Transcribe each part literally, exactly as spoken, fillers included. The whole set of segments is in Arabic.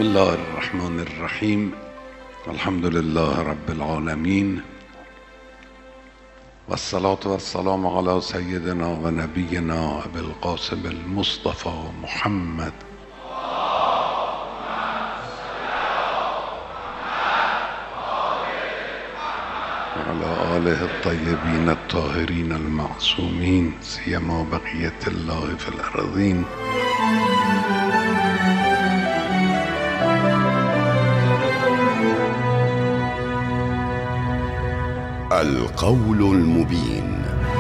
الله الرحمن الرحيم. الحمد لله رب العالمين، والصلاة والسلام على سيدنا ونبينا أبي القاسم المصطفى محمد وعلى آله الطيبين الطاهرين المعصومين، سيما بقية الله في الأرضين. القول المبين.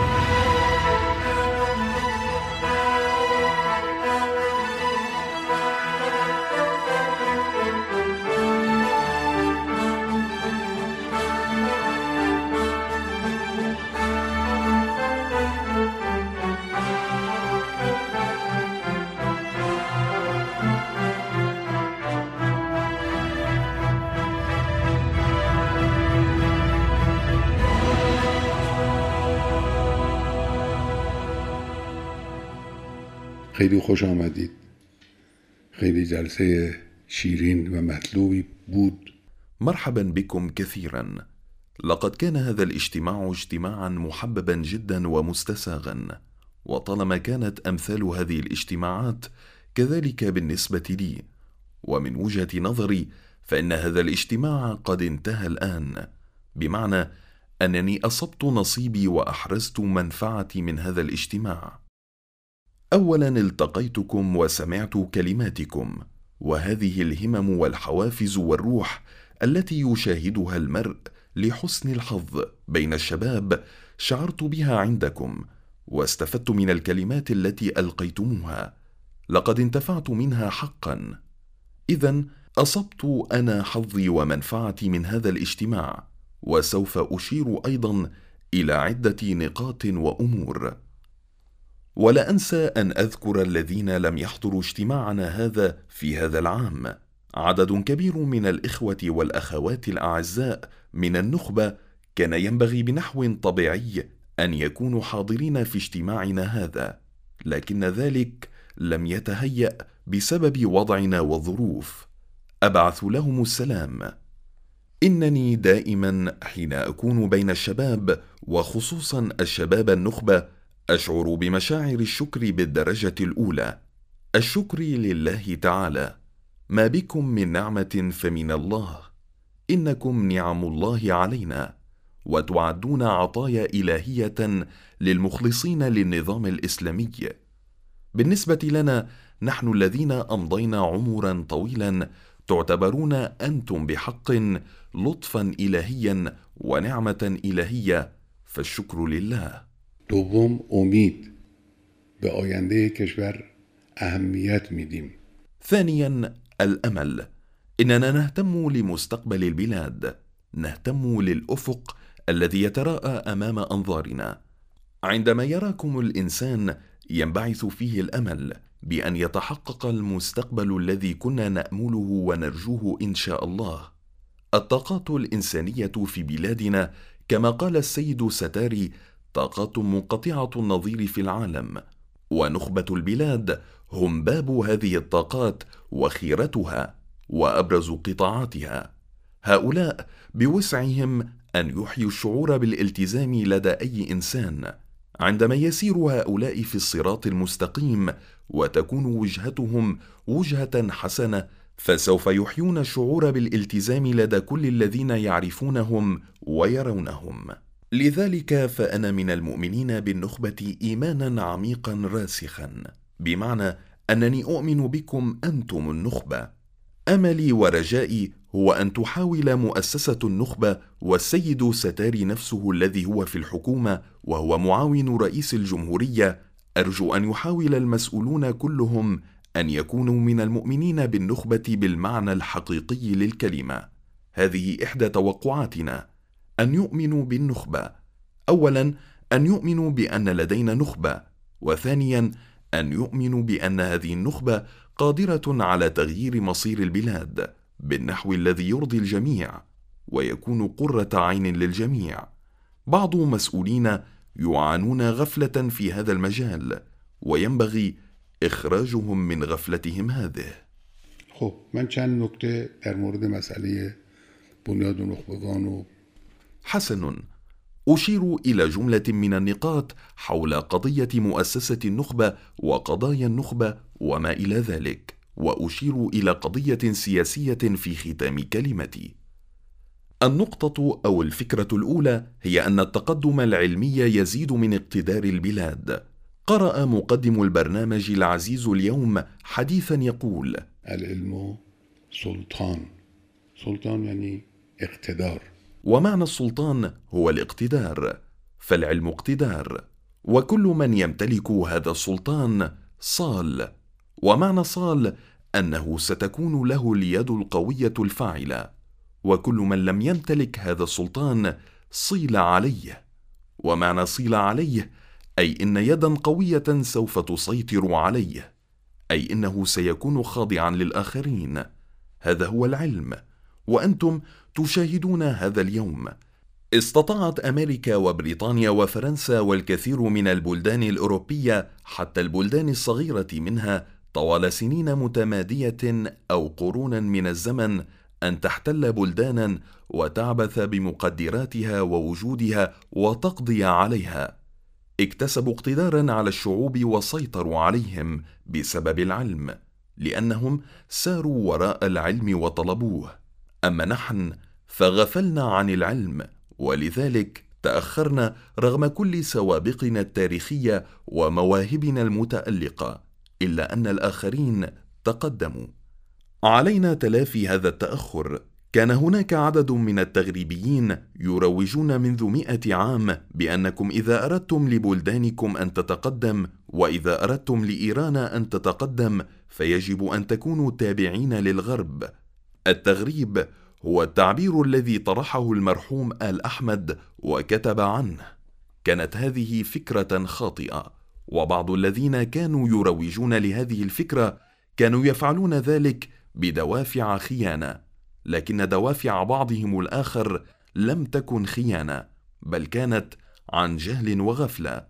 خیلی خوش آمدید. خیلی جلسه شیرین و مطلوبی بود. مرحبا بكم كثيرا. لقد كان هذا الاجتماع اجتماعا محببا جدا ومستساغا، وطالما كانت أمثال هذه الاجتماعات كذلك بالنسبة لي، ومن وجهة نظري فإن هذا الاجتماع قد انتهى الآن، بمعنى أنني أصبت نصيبي وأحرزت منفعتي من هذا الاجتماع. أولا التقيتكم وسمعت كلماتكم، وهذه الهمم والحوافز والروح التي يشاهدها المرء لحسن الحظ بين الشباب شعرت بها عندكم، واستفدت من الكلمات التي ألقيتموها، لقد انتفعت منها حقا. إذن أصبت أنا حظي ومنفعتي من هذا الاجتماع، وسوف أشير أيضا إلى عدة نقاط وأمور. ولا أنسى أن أذكر الذين لم يحضروا اجتماعنا هذا في هذا العام. عدد كبير من الإخوة والأخوات الأعزاء من النخبة كان ينبغي بنحو طبيعي أن يكونوا حاضرين في اجتماعنا هذا، لكن ذلك لم يتهيأ بسبب وضعنا والظروف. أبعث لهم السلام. إنني دائما حين أكون بين الشباب، وخصوصا الشباب النخبة، أشعر بمشاعر الشكر بالدرجة الأولى. الشكر لله تعالى. ما بكم من نعمة فمن الله، إنكم نعم الله علينا، وتعدون عطايا إلهية للمخلصين للنظام الإسلامي. بالنسبة لنا نحن الذين أمضينا عمرا طويلا تعتبرون أنتم بحق لطفا إلهيا ونعمة إلهية، فالشكر لله. دوم امید به آینده کشور اهمیت میدیم. ثانيا الأمل. إننا نهتم لمستقبل البلاد، نهتم للأفق الذي يتراءى أمام أنظارنا. عندما يراكم الإنسان ينبعث فيه الأمل بأن يتحقق المستقبل الذي كنا نأمله ونرجوه إن شاء الله. الطاقات الإنسانية في بلادنا كما قال السيد ستاري طاقات منقطعة النظير في العالم، ونخبة البلاد هم باب هذه الطاقات وخيرتها وأبرز قطاعاتها. هؤلاء بوسعهم أن يحيوا الشعور بالالتزام لدى أي إنسان. عندما يسير هؤلاء في الصراط المستقيم وتكون وجهتهم وجهة حسنة، فسوف يحيون الشعور بالالتزام لدى كل الذين يعرفونهم ويرونهم. لذلك فأنا من المؤمنين بالنخبة إيمانا عميقا راسخا، بمعنى أنني أؤمن بكم أنتم النخبة. أملي ورجائي هو أن تحاول مؤسسة النخبة والسيد ستاري نفسه الذي هو في الحكومة وهو معاون رئيس الجمهورية، أرجو أن يحاول المسؤولون كلهم أن يكونوا من المؤمنين بالنخبة بالمعنى الحقيقي للكلمة. هذه إحدى توقعاتنا، أن يؤمنوا بالنخبة. أولا أن يؤمنوا بأن لدينا نخبة، وثانيا أن يؤمنوا بأن هذه النخبة قادرة على تغيير مصير البلاد بالنحو الذي يرضي الجميع ويكون قرة عين للجميع. بعض مسؤولين يعانون غفلة في هذا المجال، وينبغي إخراجهم من غفلتهم هذه. خب من چند نکته در مورد مسئله بنیاد نخبگان و حسن، أشير إلى جملة من النقاط حول قضية مؤسسة النخبة وقضايا النخبة وما إلى ذلك، وأشير إلى قضية سياسية في ختام كلمتي. النقطة أو الفكرة الأولى هي أن التقدم العلمي يزيد من اقتدار البلاد. قرأ مقدم البرنامج العزيز اليوم حديثا يقول: العلم سلطان. سلطان يعني اقتدار، ومعنى السلطان هو الاقتدار، فالعلم اقتدار، وكل من يمتلك هذا السلطان صال، ومعنى صال أنه ستكون له اليد القوية الفاعلة، وكل من لم يمتلك هذا السلطان صيل عليه، ومعنى صيل عليه أي إن يدا قوية سوف تسيطر عليه، أي إنه سيكون خاضعا للآخرين. هذا هو العلم، وأنتم تشاهدون هذا اليوم. استطاعت أمريكا وبريطانيا وفرنسا والكثير من البلدان الأوروبية حتى البلدان الصغيرة منها طوال سنين متمادية أو قرونا من الزمن أن تحتل بلدانا وتعبث بمقدراتها ووجودها وتقضي عليها. اكتسبوا اقتدارا على الشعوب وسيطروا عليهم بسبب العلم، لأنهم ساروا وراء العلم وطلبوه. أما نحن فغفلنا عن العلم، ولذلك تأخرنا رغم كل سوابقنا التاريخية ومواهبنا المتألقة، إلا أن الآخرين تقدموا. علينا تلافي هذا التأخر. كان هناك عدد من التغريبيين يروجون منذ مئة عام بأنكم إذا أردتم لبلدانكم أن تتقدم، وإذا أردتم لإيران أن تتقدم، فيجب أن تكونوا تابعين للغرب. التغريب هو التعبير الذي طرحه المرحوم آل أحمد وكتب عنه. كانت هذه فكرة خاطئة، وبعض الذين كانوا يروجون لهذه الفكرة كانوا يفعلون ذلك بدوافع خيانة، لكن دوافع بعضهم الآخر لم تكن خيانة، بل كانت عن جهل وغفلة.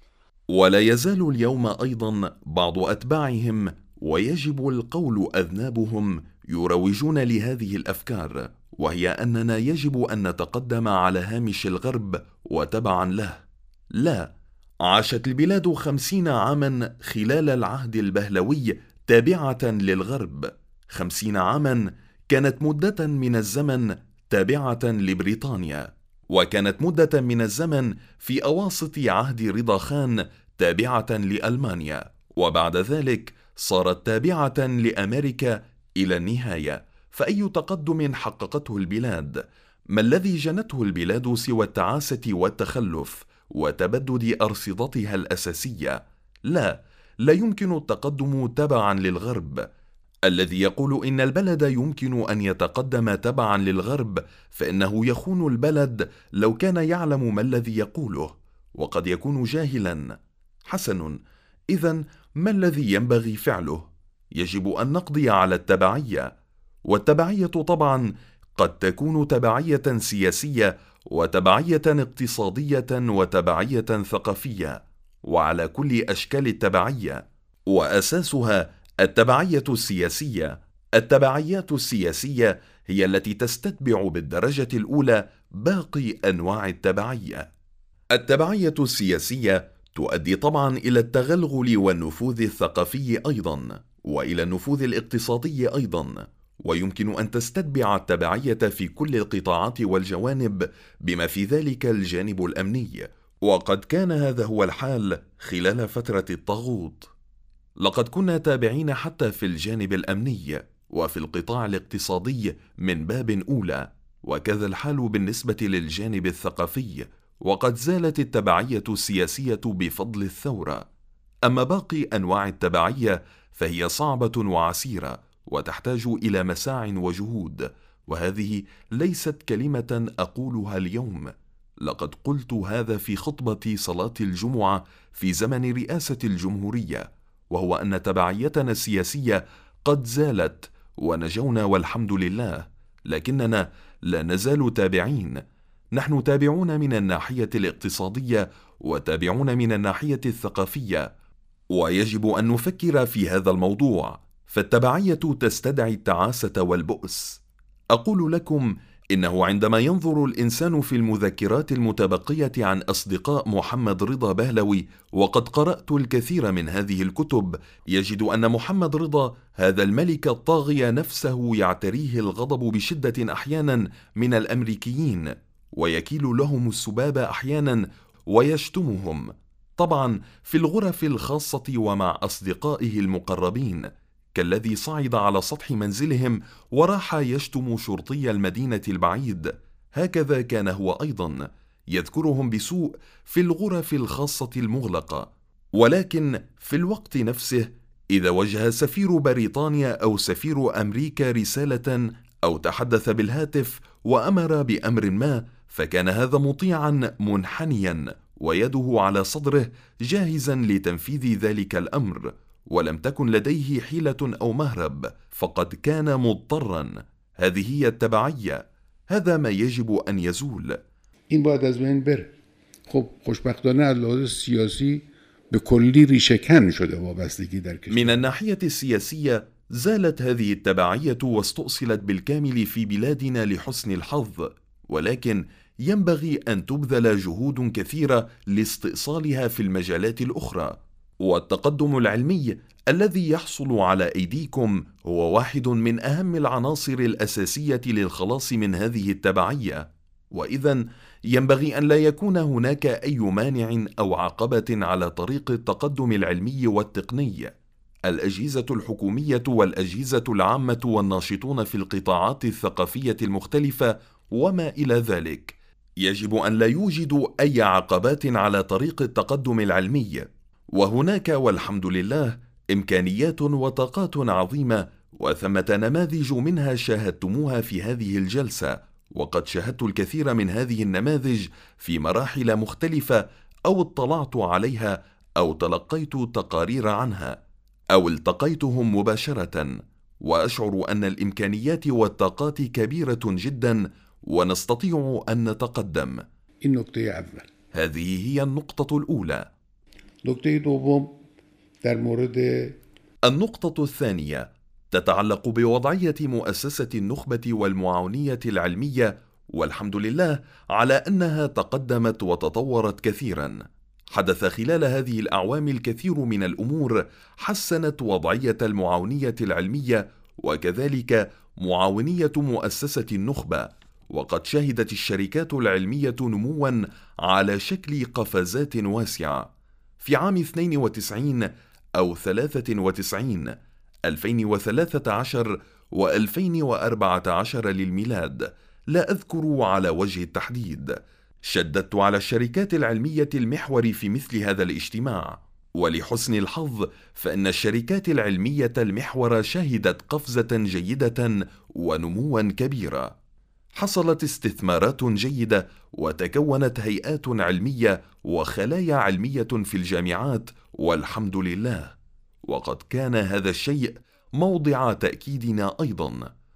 ولا يزال اليوم أيضا بعض أتباعهم، ويجب القول أذنابهم، يروجون لهذه الأفكار، وهي أننا يجب أن نتقدم على هامش الغرب وتبعا له. لا، عاشت البلاد خمسين عاما خلال العهد البهلوي تابعة للغرب. خمسين عاما كانت مدة من الزمن تابعة لبريطانيا، وكانت مدة من الزمن في أواسط عهد رضا خان تابعة لألمانيا، وبعد ذلك صارت تابعة لأمريكا إلى النهاية. فأي تقدم حققته البلاد؟ ما الذي جنته البلاد سوى التعاسة والتخلف وتبدد أرصدتها الأساسية؟ لا، لا يمكن التقدم تبعا للغرب. الذي يقول إن البلد يمكن أن يتقدم تبعا للغرب فإنه يخون البلد لو كان يعلم ما الذي يقوله، وقد يكون جاهلا. حسن، إذن ما الذي ينبغي فعله؟ يجب أن نقضي على التبعية، والتبعية طبعا قد تكون تبعية سياسية وتبعية اقتصادية وتبعية ثقافية، وعلى كل أشكال التبعية، وأساسها التبعية السياسية. التبعيات السياسية هي التي تستتبع بالدرجة الأولى باقي أنواع التبعية. التبعية السياسية تؤدي طبعا إلى التغلغل والنفوذ الثقافي أيضا، وإلى النفوذ الاقتصادي أيضا، ويمكن أن تستتبع التبعية في كل القطاعات والجوانب بما في ذلك الجانب الأمني، وقد كان هذا هو الحال خلال فترة الطاغوت. لقد كنا تابعين حتى في الجانب الأمني وفي القطاع الاقتصادي من باب أولى، وكذا الحال بالنسبة للجانب الثقافي، وقد زالت التبعية السياسية بفضل الثورة. أما باقي أنواع التبعية فهي صعبة وعسيرة وتحتاج إلى مساع وجهود، وهذه ليست كلمة أقولها اليوم. لقد قلت هذا في خطبة صلاة الجمعة في زمن رئاسة الجمهورية، وهو أن تبعيتنا السياسية قد زالت ونجونا والحمد لله، لكننا لا نزال تابعين. نحن تابعون من الناحية الاقتصادية وتابعون من الناحية الثقافية، ويجب أن نفكر في هذا الموضوع، فالتبعية تستدعي التعاسة والبؤس. أقول لكم إنه عندما ينظر الإنسان في المذكرات المتبقية عن أصدقاء محمد رضا بهلوي، وقد قرأت الكثير من هذه الكتب، يجد أن محمد رضا هذا الملك الطاغية نفسه يعتريه الغضب بشدة أحيانا من الأمريكيين، ويكيل لهم السباب أحيانا ويشتمهم، طبعا في الغرف الخاصة ومع أصدقائه المقربين، كالذي صعد على سطح منزلهم وراح يشتم شرطي المدينة البعيد. هكذا كان هو أيضا يذكرهم بسوء في الغرف الخاصة المغلقة. ولكن في الوقت نفسه إذا وجه سفير بريطانيا أو سفير أمريكا رسالة أو تحدث بالهاتف وأمر بأمر ما، فكان هذا مطيعا منحنيا ويده على صدره جاهزا لتنفيذ ذلك الأمر، ولم تكن لديه حيلة أو مهرب، فقد كان مضطرا. هذه هي التبعية، هذا ما يجب أن يزول. این باید از بین بره. خب خوشبختانه از لحاظ سیاسی به کلی ریشه‌کن شده وابستگی در کشور. من الناحية السياسية زالت هذه التبعية واستؤصلت بالكامل في بلادنا لحسن الحظ، ولكن ينبغي أن تبذل جهود كثيرة لاستئصالها في المجالات الأخرى. والتقدم العلمي الذي يحصل على أيديكم هو واحد من أهم العناصر الأساسية للخلاص من هذه التبعية، وإذن ينبغي أن لا يكون هناك أي مانع أو عقبة على طريق التقدم العلمي والتقني. الأجهزة الحكومية والأجهزة العامة والناشطون في القطاعات الثقافية المختلفة وما إلى ذلك يجب أن لا يوجدوا أي عقبات على طريق التقدم العلمي، وهناك والحمد لله إمكانيات وطاقات عظيمة، وثمة نماذج منها شاهدتموها في هذه الجلسة، وقد شاهدت الكثير من هذه النماذج في مراحل مختلفة، أو اطلعت عليها أو تلقيت تقارير عنها أو التقيتهم مباشرة، وأشعر أن الإمكانيات والطاقات كبيرة جدا ونستطيع أن نتقدم. این نکته اول. هذه هي النقطة الأولى. نکته دوم در مورد النقطة الثانية تتعلق بوضعية مؤسسة النخبة والمعاونية العلمية، والحمد لله على أنها تقدمت وتطورت كثيرا. حدث خلال هذه الأعوام الكثير من الأمور حسنت وضعية المعاونية العلمية وكذلك معاونية مؤسسة النخبة، وقد شهدت الشركات العلمية نموا على شكل قفزات واسعة. في عام اثنين وتسعين أو ثلاثة وتسعين ألفين وثلاثة عشر وألفين وأربعة عشر للميلاد، لا أذكر على وجه التحديد، شددت على الشركات العلمية المحور في مثل هذا الاجتماع، ولحسن الحظ فإن الشركات العلمية المحور شهدت قفزة جيدة ونموا كبيرا. حصلت استثمارات جيدة وتكونت هيئات علمية وخلايا علمية في الجامعات والحمد لله، وقد كان هذا الشيء موضع تأكيدنا أيضا.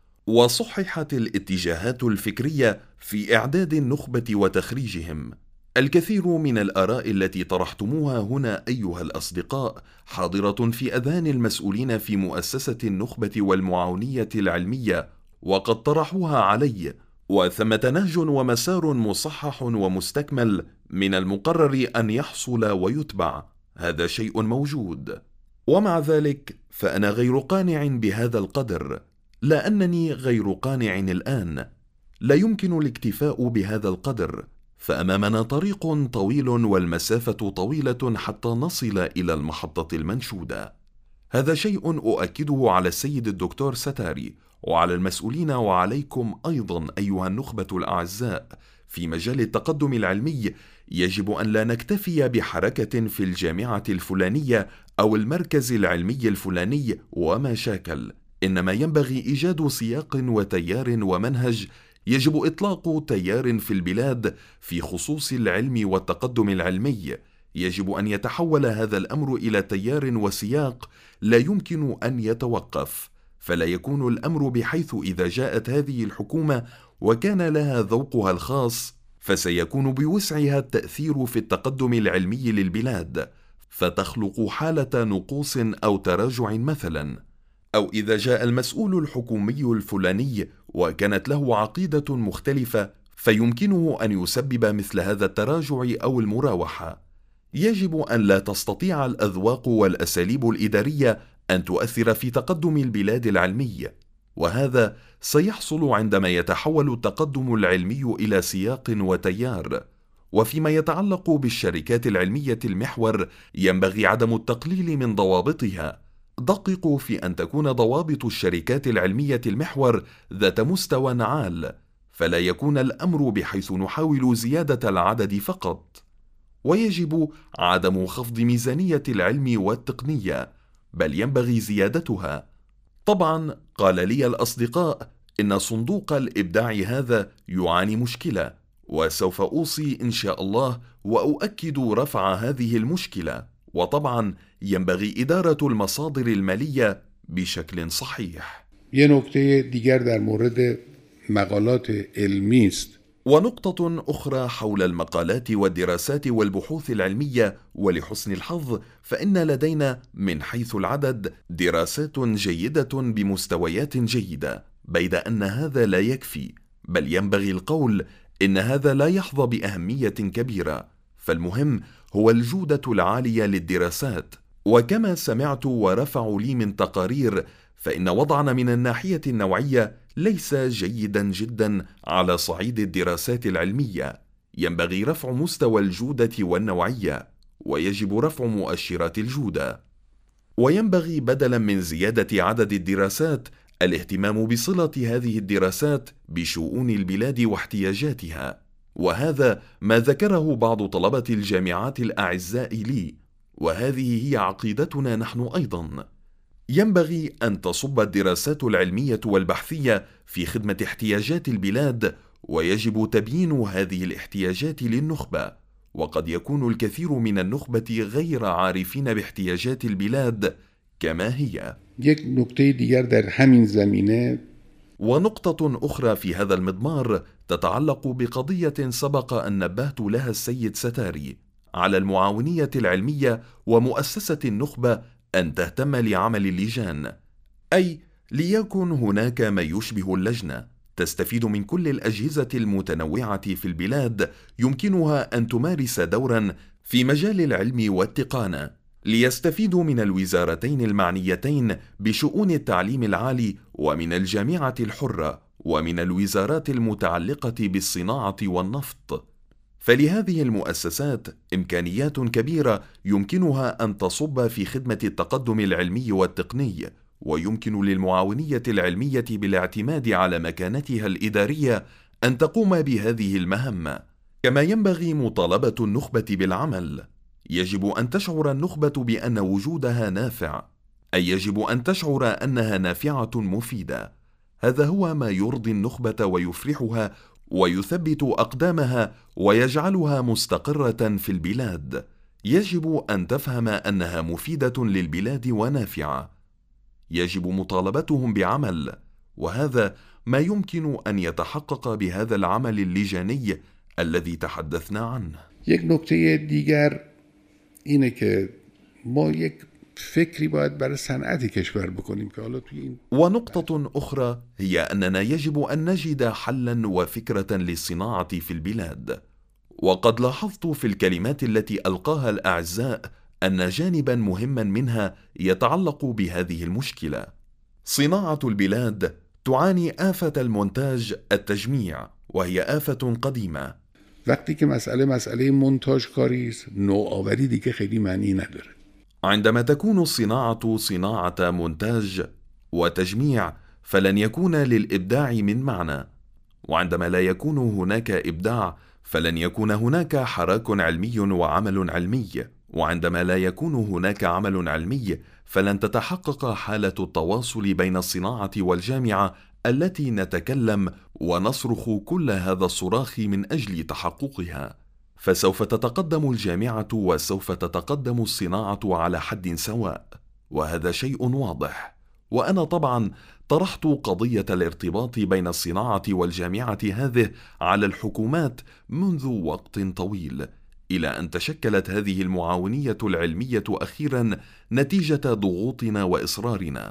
وصححت الاتجاهات الفكرية في إعداد النخبة وتخريجهم. الكثير من الآراء التي طرحتموها هنا أيها الأصدقاء حاضرة في أذهان المسؤولين في مؤسسة النخبة والمعاونية العلمية، وقد طرحوها علي، وثمة نهج ومسار مصحح ومستكمل من المقرر أن يحصل ويتبع. هذا شيء موجود، ومع ذلك فأنا غير قانع بهذا القدر، لا أنني غير قانع الآن. لا يمكن الاكتفاء بهذا القدر، فأمامنا طريق طويل والمسافة طويلة حتى نصل إلى المحطة المنشودة. هذا شيء أؤكده على السيد الدكتور ستاري وعلى المسؤولين وعليكم أيضا أيها النخبة الأعزاء في مجال التقدم العلمي. يجب أن لا نكتفي بحركة في الجامعة الفلانية أو المركز العلمي الفلاني وما شاكل، إنما ينبغي إيجاد سياق وتيار ومنهج يجب إطلاق تيار في البلاد في خصوص العلم والتقدم العلمي. يجب أن يتحول هذا الأمر إلى تيار وسياق لا يمكن أن يتوقف، فلا يكون الأمر بحيث إذا جاءت هذه الحكومة وكان لها ذوقها الخاص فسيكون بوسعها التأثير في التقدم العلمي للبلاد، فتخلق حالة نقوص أو تراجع مثلا. أو إذا جاء المسؤول الحكومي الفلاني وكانت له عقيدة مختلفة فيمكنه أن يسبب مثل هذا التراجع أو المراوحة. يجب أن لا تستطيع الأذواق والأساليب الإدارية أن تؤثر في تقدم البلاد العلمي، وهذا سيحصل عندما يتحول التقدم العلمي إلى سياق وتيار. وفيما يتعلق بالشركات العلمية المحور ينبغي عدم التقليل من ضوابطها. دققوا في أن تكون ضوابط الشركات العلمية المحور ذات مستوى عال، فلا يكون الأمر بحيث نحاول زيادة العدد فقط. ويجب عدم خفض ميزانية العلم والتقنية، بل ينبغي زيادتها. طبعا قال لي الأصدقاء إن صندوق الإبداع هذا يعاني مشكلة، وسوف أوصي إن شاء الله وأؤكد رفع هذه المشكلة. وطبعا ينبغي إدارة المصادر المالية بشكل صحيح. یه نکته دیگر در مورد مقالات علمی است. ونقطة أخرى حول المقالات والدراسات والبحوث العلمية، ولحسن الحظ فإن لدينا من حيث العدد دراسات جيدة بمستويات جيدة، بيد أن هذا لا يكفي، بل ينبغي القول إن هذا لا يحظى بأهمية كبيرة، فالمهم هو الجودة العالية للدراسات. وكما سمعت ورفعوا لي من تقارير فإن وضعنا من الناحية النوعية ليس جيدا جدا على صعيد الدراسات العلمية. ينبغي رفع مستوى الجودة والنوعية، ويجب رفع مؤشرات الجودة. وينبغي بدلا من زيادة عدد الدراسات الاهتمام بصلة هذه الدراسات بشؤون البلاد واحتياجاتها، وهذا ما ذكره بعض طلبة الجامعات الأعزاء لي، وهذه هي عقيدتنا نحن أيضا. ينبغي أن تصب الدراسات العلمية والبحثية في خدمة احتياجات البلاد، ويجب تبيين هذه الاحتياجات للنخبة، وقد يكون الكثير من النخبة غير عارفين باحتياجات البلاد كما هي. یک نکته دیگر در همین زمینه. ونقطة أخرى في هذا المضمار تتعلق بقضية سبق أن نبهت لها السيد ستاري، على المعاونية العلمية ومؤسسة النخبة أن تهتم لعمل اللجان، أي ليكن هناك ما يشبه اللجنة تستفيد من كل الأجهزة المتنوعة في البلاد، يمكنها أن تمارس دورا في مجال العلم والتقانة، ليستفيدوا من الوزارتين المعنيتين بشؤون التعليم العالي ومن الجامعة الحرة ومن الوزارات المتعلقة بالصناعة والنفط. فلهذه المؤسسات إمكانيات كبيرة يمكنها أن تصب في خدمة التقدم العلمي والتقني، ويمكن للمعاونية العلمية بالاعتماد على مكانتها الإدارية أن تقوم بهذه المهمة. كما ينبغي مطالبة النخبة بالعمل. يجب أن تشعر النخبة بأن وجودها نافع، أي يجب أن تشعر أنها نافعة مفيدة. هذا هو ما يرضي النخبة ويفرحها ويثبت أقدامها ويجعلها مستقرة في البلاد. يجب أن تفهم أنها مفيدة للبلاد ونافعة. يجب مطالبتهم بعمل، وهذا ما يمكن أن يتحقق بهذا العمل اللجاني الذي تحدثنا عنه. یک نکته دیگر اینه که ما یک فکری باید برای صنعت کشور بکنیم که حالا توی این. ونقطة أخرى هي أننا يجب أن نجد حلا وفكرة للصناعة في البلاد. وقد لاحظت في الكلمات التي ألقاها الأعزاء أن جانبا مهما منها يتعلق بهذه المشكلة. صناعة البلاد تعاني آفة المونتاج التجميع، وهي آفة قديمة. وقتی که مسئله مسئله مونتاژ کاری است، نوآوری دیگه خیلی معنی نداره. عندما تكون الصناعة صناعة مونتاج وتجميع فلن يكون للإبداع من معنى، وعندما لا يكون هناك إبداع فلن يكون هناك حراك علمي وعمل علمي، وعندما لا يكون هناك عمل علمي فلن تتحقق حالة التواصل بين الصناعة والجامعة التي نتكلم ونصرخ كل هذا الصراخ من أجل تحققها. فسوف تتقدم الجامعة وسوف تتقدم الصناعة على حد سواء، وهذا شيء واضح. وأنا طبعا طرحت قضية الارتباط بين الصناعة والجامعة هذه على الحكومات منذ وقت طويل، إلى أن تشكلت هذه المعاونية العلمية أخيرا نتيجة ضغوطنا وإصرارنا.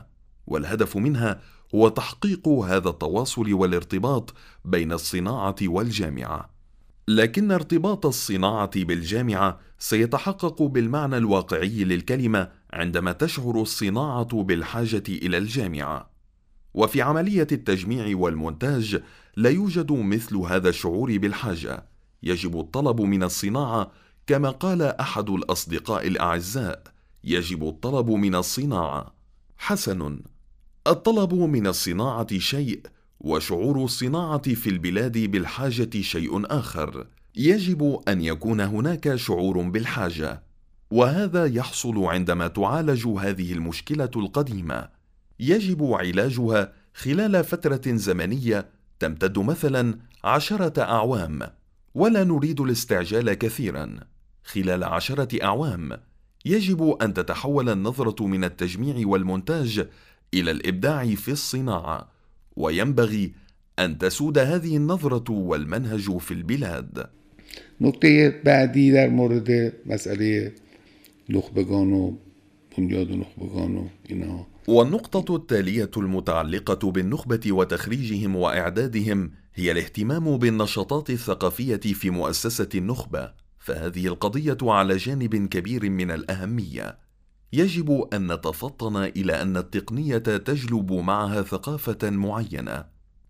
والهدف منها هو تحقيق هذا التواصل والارتباط بين الصناعة والجامعة. لكن ارتباط الصناعة بالجامعة سيتحقق بالمعنى الواقعي للكلمة عندما تشعر الصناعة بالحاجة إلى الجامعة. وفي عملية التجميع والمونتاج لا يوجد مثل هذا الشعور بالحاجة، يجب الطلب من الصناعة، كما قال أحد الأصدقاء الأعزاء: يجب الطلب من الصناعة. حسن، الطلب من الصناعة شيء، وشعور الصناعة في البلاد بالحاجة شيء آخر. يجب أن يكون هناك شعور بالحاجة، وهذا يحصل عندما تعالج هذه المشكلة القديمة. يجب علاجها خلال فترة زمنية تمتد مثلا عشرة أعوام، ولا نريد الاستعجال كثيرا. خلال عشرة أعوام يجب أن تتحول النظرة من التجميع والمونتاج إلى الإبداع في الصناعة، وينبغي أن تسود هذه النظرة والمنهج في البلاد. نکته بعدی در مورد مسئله نخبگان و بنیاد نخبگان و اینا. والنقطة التالية المتعلقة بالنخبة وتخريجهم وإعدادهم هي الاهتمام بالنشاطات الثقافية في مؤسسة النخبة، فهذه القضية على جانب كبير من الأهمية. يجب أن نتفطن إلى أن التقنية تجلب معها ثقافة معينة.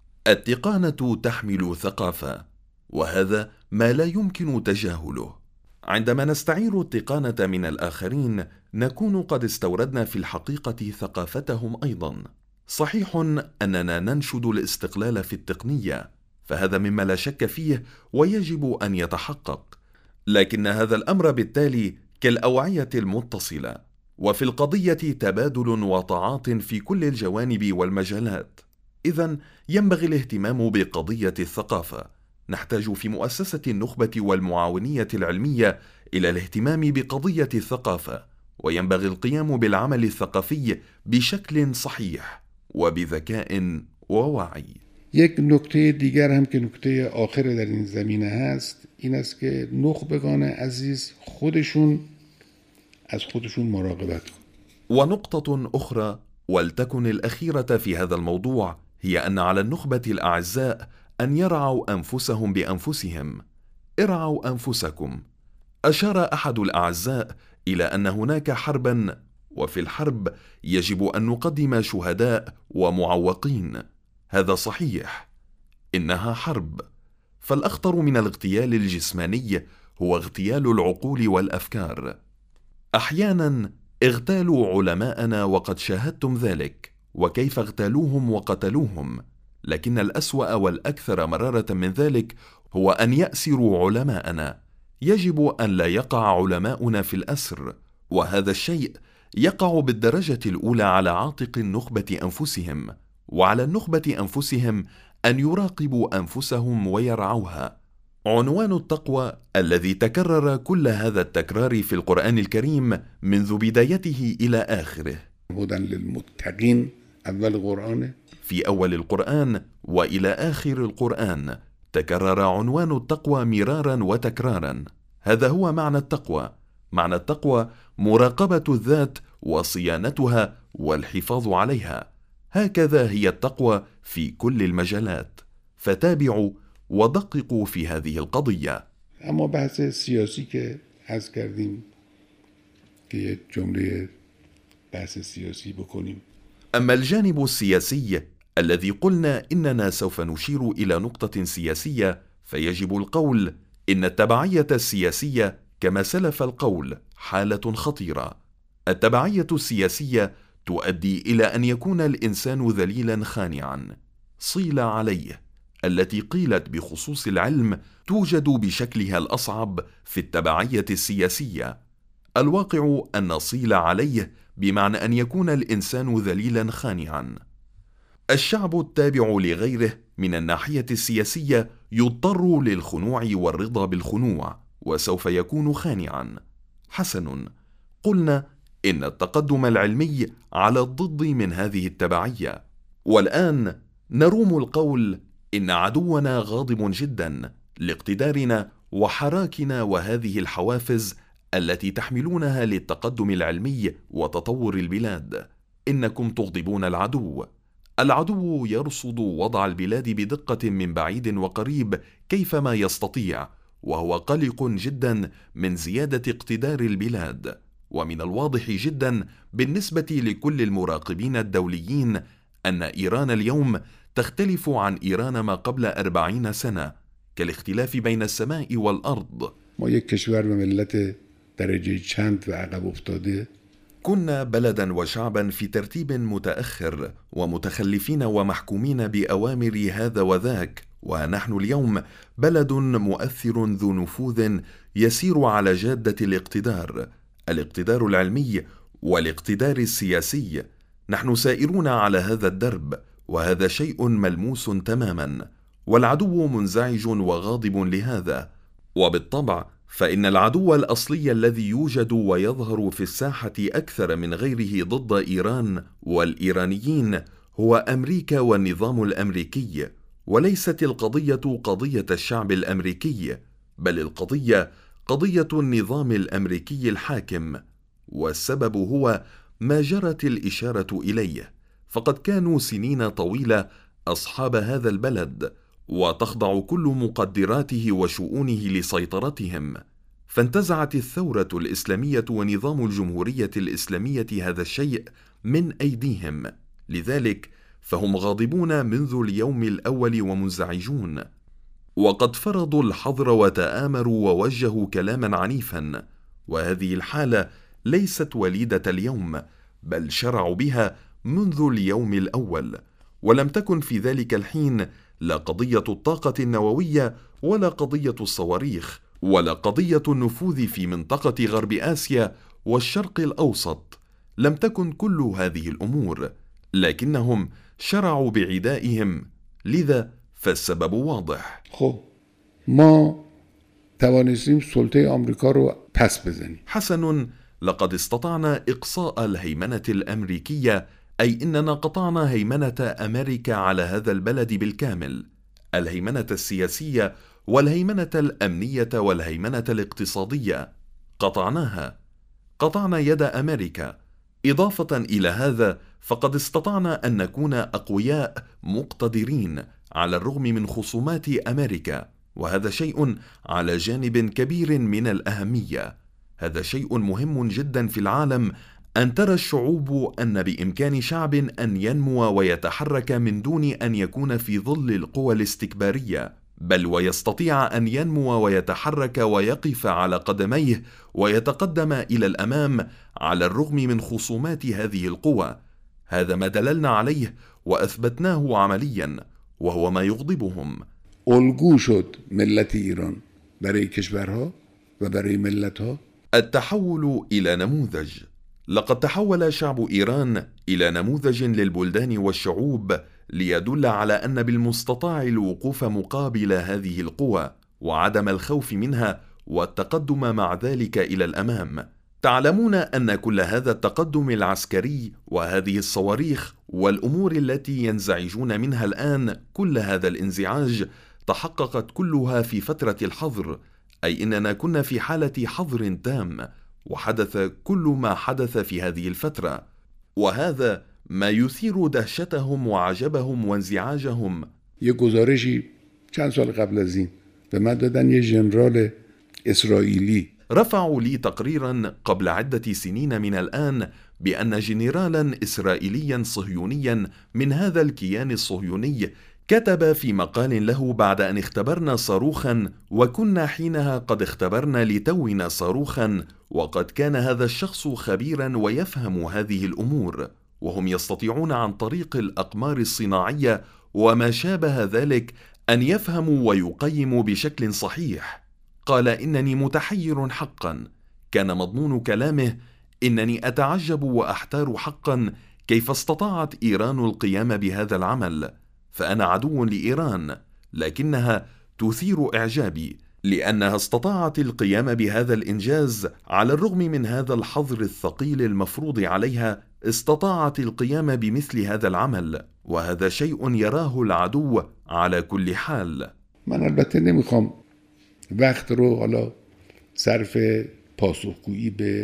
التقانة تحمل ثقافة، وهذا ما لا يمكن تجاهله. عندما نستعير التقانة من الآخرين نكون قد استوردنا في الحقيقة ثقافتهم أيضا. صحيح أننا ننشد الاستقلال في التقنية، فهذا مما لا شك فيه ويجب أن يتحقق، لكن هذا الأمر بالتالي كالأوعية المتصلة، وفي القضية تبادل وطاعات في كل الجوانب والمجالات. إذن ينبغي الاهتمام بقضية الثقافة. نحتاج في مؤسسة النخبة والمعاونية العلمية إلى الاهتمام بقضية الثقافة، وينبغي القيام بالعمل الثقافي بشكل صحيح وبذكاء ووعي. یک نکته دیگر هم که نکته آخر در این زمینه هست این است که نخبگان عزیز خودشون از خودشون مراقبت کن. ونقطة أخرى ولتكن الأخيرة في هذا الموضوع هي أن على النخبة الأعزاء أن يرعوا أنفسهم بأنفسهم. ارعوا أنفسكم. أشار أحد الأعزاء إلى أن هناك حربا، وفي الحرب يجب أن نقدم شهداء ومعوقين. هذا صحيح، إنها حرب، فالأخطر من الاغتيال الجسماني هو اغتيال العقول والأفكار. أحيانا اغتالوا علماءنا وقد شاهدتم ذلك، وكيف اغتالوهم وقتلوهم، لكن الأسوأ والأكثر مرارة من ذلك هو أن يأسروا علماءنا. يجب أن لا يقع علماؤنا في الأسر، وهذا الشيء يقع بالدرجة الأولى على عاتق النخبة أنفسهم، وعلى النخبة أنفسهم أن يراقبوا أنفسهم ويرعوها. عنوان التقوى الذي تكرر كل هذا التكرار في القرآن الكريم منذ بدايته إلى آخره. هدى للمتقين أول القرآن، في أول القرآن وإلى آخر القرآن تكرر عنوان التقوى مرارا وتكرارا. هذا هو معنى التقوى. معنى التقوى مراقبة الذات وصيانتها والحفاظ عليها. هكذا هي التقوى في كل المجالات. فتابعوا ودققوا في هذه القضية. اما بحث سیاسی که عرض کردیم که یک جمله بحث سیاسی بکنیم. أما الجانب السياسي الذي قلنا إننا سوف نشير إلى نقطة سياسية، فيجب القول إن التبعية السياسية كما سلف القول حالة خطيرة. التبعية السياسية تؤدي إلى أن يكون الإنسان ذليلا خانعا. صيل عليه التي قيلت بخصوص العلم توجد بشكلها الأصعب في التبعية السياسية. الواقع أن صيل عليه بمعنى أن يكون الإنسان ذليلا خانعا. الشعب التابع لغيره من الناحية السياسية يضطر للخنوع والرضا بالخنوع، وسوف يكون خانعا. حسن، قلنا إن التقدم العلمي على الضد من هذه التبعية، والآن نروم القول إن عدونا غاضب جدا لاقتدارنا وحراكنا وهذه الحوافز التي تحملونها للتقدم العلمي وتطور البلاد. إنكم تغضبون العدو. العدو يرصد وضع البلاد بدقة من بعيد وقريب كيفما يستطيع، وهو قلق جدا من زيادة اقتدار البلاد. ومن الواضح جدا بالنسبة لكل المراقبين الدوليين أن إيران اليوم تختلف عن إيران ما قبل أربعين سنة، كالاختلاف بين السماء والأرض. ما یک کشور و ملت درجه چند و عقب افتاده. كنا بلدا وشعبا في ترتيب متأخر ومتخلفين ومحكومين بأوامر هذا وذاك، ونحن اليوم بلد مؤثر ذو نفوذ يسير على جادة الاقتدار، الاقتدار العلمي والاقتدار السياسي. نحن سائرون على هذا الدرب، وهذا شيء ملموس تماما، والعدو منزعج وغاضب لهذا. وبالطبع فإن العدو الأصلي الذي يوجد ويظهر في الساحة أكثر من غيره ضد إيران والإيرانيين هو أمريكا والنظام الأمريكي، وليست القضية قضية الشعب الأمريكي، بل القضية قضية النظام الأمريكي الحاكم. والسبب هو ما جرت الإشارة إليه، فقد كانوا سنين طويلة أصحاب هذا البلد، وتخضع كل مقدراته وشؤونه لسيطرتهم، فانتزعت الثورة الإسلامية ونظام الجمهورية الإسلامية هذا الشيء من أيديهم، لذلك فهم غاضبون منذ اليوم الأول ومنزعجون. وقد فرضوا الحظر وتآمروا ووجهوا كلاما عنيفا، وهذه الحالة ليست وليدة اليوم، بل شرعوا بها منذ اليوم الأول. ولم تكن في ذلك الحين لا قضية الطاقة النووية ولا قضية الصواريخ ولا قضية النفوذ في منطقة غرب آسيا والشرق الأوسط، لم تكن كل هذه الأمور، لكنهم شرعوا بعدائهم، لذا فالسبب واضح. خب ما توانستیم سلطه آمریکا رو پس بزنیم. حسن، لقد استطعنا إقصاء الهيمنة الأمريكية، أي إننا قطعنا هيمنة أمريكا على هذا البلد بالكامل، الهيمنة السياسية والهيمنة الأمنية والهيمنة الاقتصادية، قطعناها، قطعنا يد أمريكا. إضافة إلى هذا فقد استطعنا أن نكون أقوياء مقتدرين على الرغم من خصومات أمريكا، وهذا شيء على جانب كبير من الأهمية. هذا شيء مهم جدا في العالم، أن ترى الشعوب أن بإمكان شعب أن ينمو ويتحرك من دون أن يكون في ظل القوى الاستكبارية، بل ويستطيع أن ينمو ويتحرك ويقف على قدميه ويتقدم إلى الأمام على الرغم من خصومات هذه القوى. هذا ما دللنا عليه وأثبتناه عمليا، وهو ما يغضبهم. الگو شد ملت ایران برای کشورها و برای ملتها. التحول إلى نموذج. لقد تحول شعب إيران إلى نموذج للبلدان والشعوب، ليدل على أن بالمستطاع الوقوف مقابل هذه القوى وعدم الخوف منها والتقدم مع ذلك إلى الأمام. تعلمون أن كل هذا التقدم العسكري وهذه الصواريخ والأمور التي ينزعجون منها الآن، كل هذا الانزعاج تحققت كلها في فترة الحظر، أي إننا كنا في حالة حظر تام، وحدث كل ما حدث في هذه الفترة، وهذا ما يثير دهشتهم وعجبهم وانزعاجهم. یه گزارشی چند سال قبل از این به من دادن، یه ژنرال اسرائیلی رفعوا لي تقريرا قبل عدة سنين من الآن بأن جنرالا إسرائيليا صهيونيا من هذا الكيان الصهيوني كتب في مقال له بعد أن اختبرنا صاروخا، وكنا حينها قد اختبرنا لتونا صاروخا، وقد كان هذا الشخص خبيرا ويفهم هذه الأمور، وهم يستطيعون عن طريق الأقمار الصناعية وما شابه ذلك أن يفهموا ويقيموا بشكل صحيح. قال: إنني متحير حقا. كان مضمون كلامه: إنني أتعجب وأحتار حقا كيف استطاعت إيران القيام بهذا العمل، فأنا عدو لإيران، لكنها تثير إعجابي لأنها استطاعت القيام بهذا الإنجاز على الرغم من هذا الحظر الثقيل المفروض عليها. استطاعت القيام بمثل هذا العمل، وهذا شيء يراه العدو على كل حال. من البته نمیخوام وقت رو حالا صرف پاسخگویی به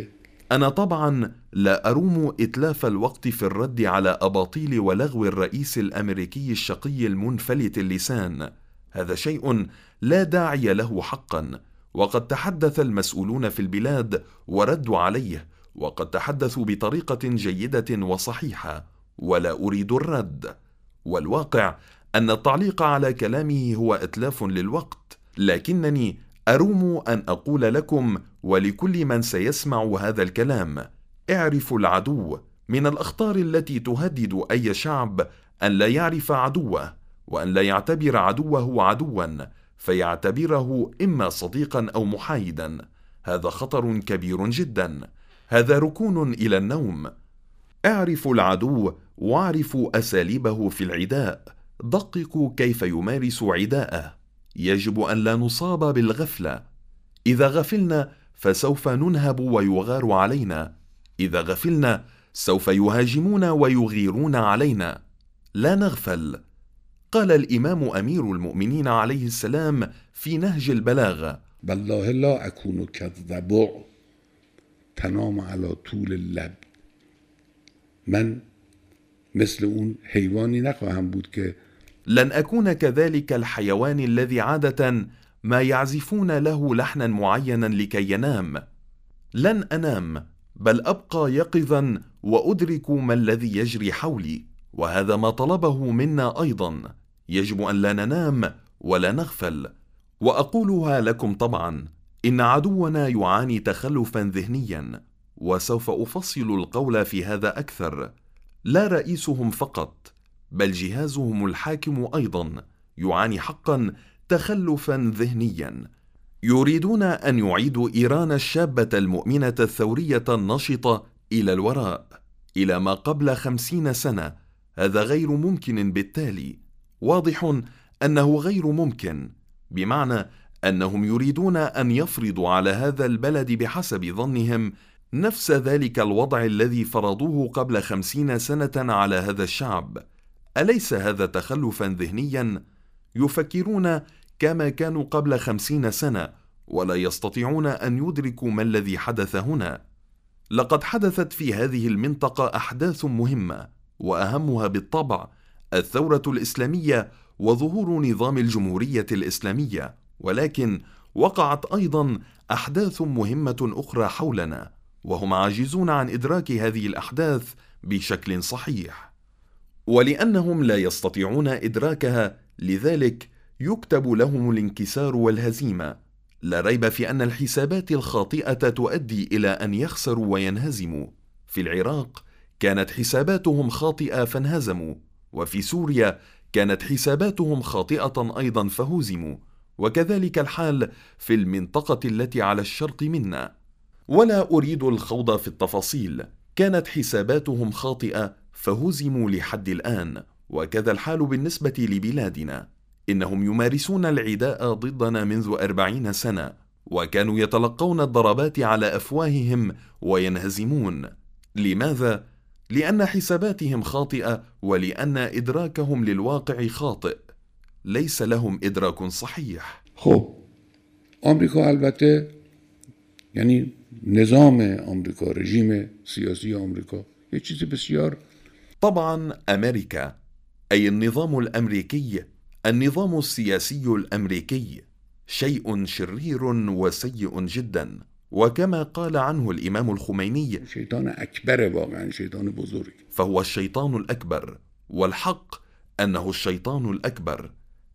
أنا طبعا لا أروم إتلاف الوقت في الرد على أباطيل ولغو الرئيس الأمريكي الشقي المنفلت اللسان، هذا شيء لا داعي له حقا، وقد تحدث المسؤولون في البلاد وردوا عليه، وقد تحدثوا بطريقة جيدة وصحيحة، ولا أريد الرد. والواقع أن التعليق على كلامه هو إتلاف للوقت، لكنني أروم أن أقول لكم ولكل من سيسمع هذا الكلام: اعرفوا العدو. من الأخطار التي تهدد أي شعب أن لا يعرف عدوه، وأن لا يعتبر عدوه عدوا فيعتبره إما صديقا أو محايدا. هذا خطر كبير جدا، هذا ركون إلى النوم. اعرفوا العدو واعرفوا أساليبه في العداء، دققوا كيف يمارس عداءه. يجب أن لا نصاب بالغفلة. إذا غفلنا فسوف ننهب ويغار علينا، إذا غفلنا سوف يهاجمون ويغيرون علينا. لا نغفل. قال الإمام أمير المؤمنين عليه السلام في نهج البلاغة: والله لا أكون كالضبع تنام على طول اللب. من مثل اون حیوانی نخواهم بود که لن أكون كذلك الحيوان الذي عادة ما يعزفون له لحنا معينا لكي ينام. لن أنام، بل أبقى يقظا وأدرك ما الذي يجري حولي، وهذا ما طلبه منا أيضا. يجب أن لا ننام ولا نغفل. وأقولها لكم طبعا، إن عدونا يعاني تخلفا ذهنيا، وسوف أفصل القول في هذا أكثر. لا رئيسهم فقط، بل جهازهم الحاكم أيضا يعاني حقا تخلفا ذهنيا. يريدون أن يعيدوا إيران الشابة المؤمنة الثورية النشطة إلى الوراء، إلى ما قبل خمسين سنة. هذا غير ممكن بالتالي. واضح أنه غير ممكن، بمعنى أنهم يريدون أن يفرضوا على هذا البلد بحسب ظنهم نفس ذلك الوضع الذي فرضوه قبل خمسين سنة على هذا الشعب. أليس هذا تخلفا ذهنيا؟ يفكرون كما كانوا قبل خمسين سنة، ولا يستطيعون أن يدركوا ما الذي حدث هنا. لقد حدثت في هذه المنطقة أحداث مهمة، وأهمها بالطبع الثورة الإسلامية وظهور نظام الجمهورية الإسلامية، ولكن وقعت أيضا أحداث مهمة أخرى حولنا، وهم عاجزون عن إدراك هذه الأحداث بشكل صحيح. ولأنهم لا يستطيعون إدراكها، لذلك يكتب لهم الانكسار والهزيمة. لا ريب في أن الحسابات الخاطئة تؤدي إلى أن يخسروا وينهزموا. في العراق كانت حساباتهم خاطئة فانهزموا، وفي سوريا كانت حساباتهم خاطئة أيضا فهزموا، وكذلك الحال في المنطقة التي على الشرق منا. ولا أريد الخوض في التفاصيل، كانت حساباتهم خاطئة فهزموا لحد الآن، وكذا الحال بالنسبة لبلادنا. إنهم يمارسون العداء ضدنا منذ أربعين سنة، وكانوا يتلقون الضربات على أفواههم وينهزمون. لماذا؟ لأن حساباتهم خاطئة، ولأن إدراكهم للواقع خاطئ. ليس لهم إدراك صحيح. خب آمریکا البته یعنی نظام آمریکا، رژیم سیاسی آمریکا یه چیزی بسیار. طبعا أمريكا أي النظام الأمريكي، النظام السياسي الأمريكي شيء شرير وسيء جدا، وكما قال عنه الإمام الخميني: شيطان أكبر، واقعا شيطان بزرگ. فهو الشيطان الأكبر، والحق أنه الشيطان الأكبر.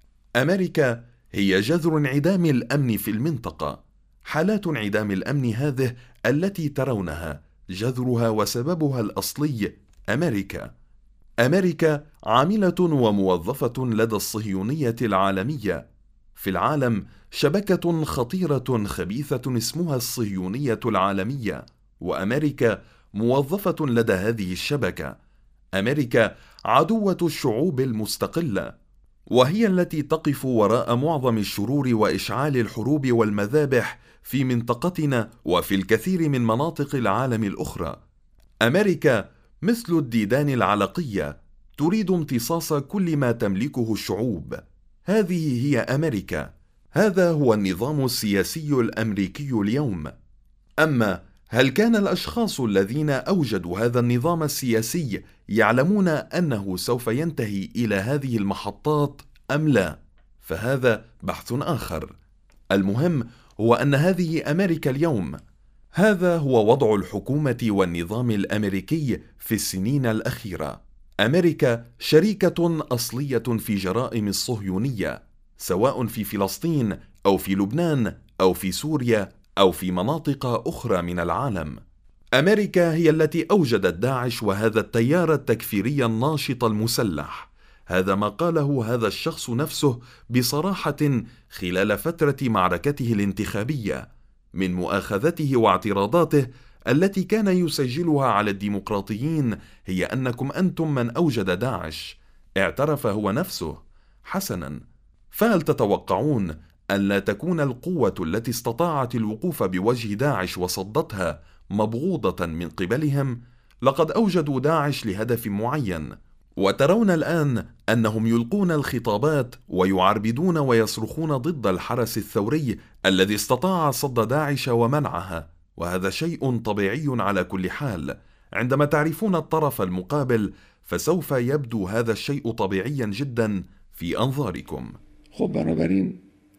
أمريكا هي جذر انعدام الأمن في المنطقة. حالات انعدام الأمن هذه التي ترونها جذرها وسببها الأصلي أمريكا. أمريكا عاملة وموظفة لدى الصهيونية العالمية. في العالم شبكة خطيرة خبيثة اسمها الصهيونية العالمية، وأمريكا موظفة لدى هذه الشبكة. أمريكا عدوة الشعوب المستقلة، وهي التي تقف وراء معظم الشرور وإشعال الحروب والمذابح في منطقتنا وفي الكثير من مناطق العالم الأخرى. أمريكا مثل الديدان العلقية، تريد امتصاص كل ما تملكه الشعوب. هذه هي أمريكا. هذا هو النظام السياسي الأمريكي اليوم. أما هل كان الأشخاص الذين أوجدوا هذا النظام السياسي يعلمون أنه سوف ينتهي إلى هذه المحطات أم لا؟ فهذا بحث آخر. المهم هو أن هذه أمريكا اليوم. هذا هو وضع الحكومة والنظام الأمريكي في السنين الأخيرة. أمريكا شريكة أصلية في جرائم الصهيونية، سواء في فلسطين أو في لبنان أو في سوريا أو في مناطق أخرى من العالم. أمريكا هي التي أوجدت داعش وهذا التيار التكفيري الناشط المسلح. هذا ما قاله هذا الشخص نفسه بصراحة خلال فترة معركته الانتخابية، من مؤاخذته واعتراضاته التي كان يسجلها على الديمقراطيين هي أنكم أنتم من أوجد داعش. اعترف هو نفسه. حسنا، فهل تتوقعون أن لا تكون القوة التي استطاعت الوقوف بوجه داعش وصدتها مبغوضة من قبلهم؟ لقد أوجدوا داعش لهدف معين، وترون الآن أنهم يلقون الخطابات ويعربدون ويصرخون ضد الحرس الثوري الذي استطاع صد داعش ومنعها، وهذا شيء طبيعي على كل حال. عندما تعرفون الطرف المقابل فسوف يبدو هذا الشيء طبيعيا جدا في أنظاركم. خب بنابراین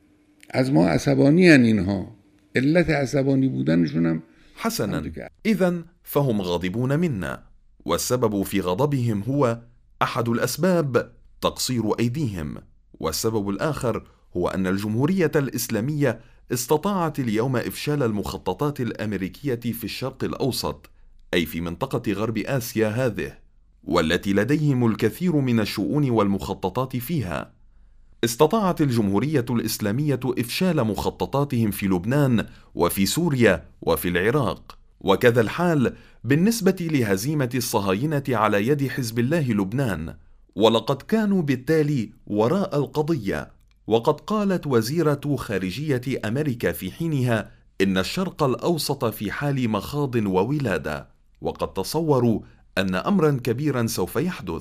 از ما عصبانی ان اینها علت عصبانی بودنشونم. حسنا، إذن فهم غاضبون منا، والسبب في غضبهم هو أحد الأسباب تقصير أيديهم، والسبب الآخر هو أن الجمهورية الإسلامية استطاعت اليوم إفشال المخططات الأمريكية في الشرق الأوسط، أي في منطقة غرب آسيا هذه، والتي لديهم الكثير من الشؤون والمخططات فيها. استطاعت الجمهورية الإسلامية إفشال مخططاتهم في لبنان وفي سوريا وفي العراق، وكذا الحال بالنسبة لهزيمة الصهاينة على يد حزب الله لبنان، ولقد كانوا بالتالي وراء القضية. وقد قالت وزيرة خارجية أمريكا في حينها إن الشرق الأوسط في حال مخاض وولادة، وقد تصوروا أن أمرا كبيرا سوف يحدث.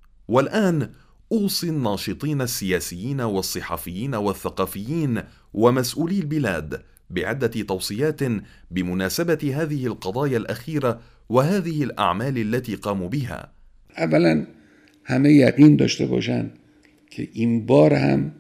والآن أوصي الناشطين السياسيين والصحفيين والثقافيين ومسؤولي البلاد بعدة توصيات بمناسبة هذه القضايا الأخيرة وهذه الأعمال التي قاموا بها. اولا همه یقین داشته باشن که این بار هم